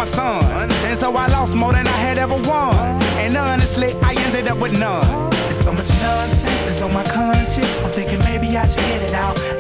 my son. And so I lost more than I had ever won. And honestly, I ended up with none. There's so much nonsense that's on my conscience. I'm thinking maybe I should get it out.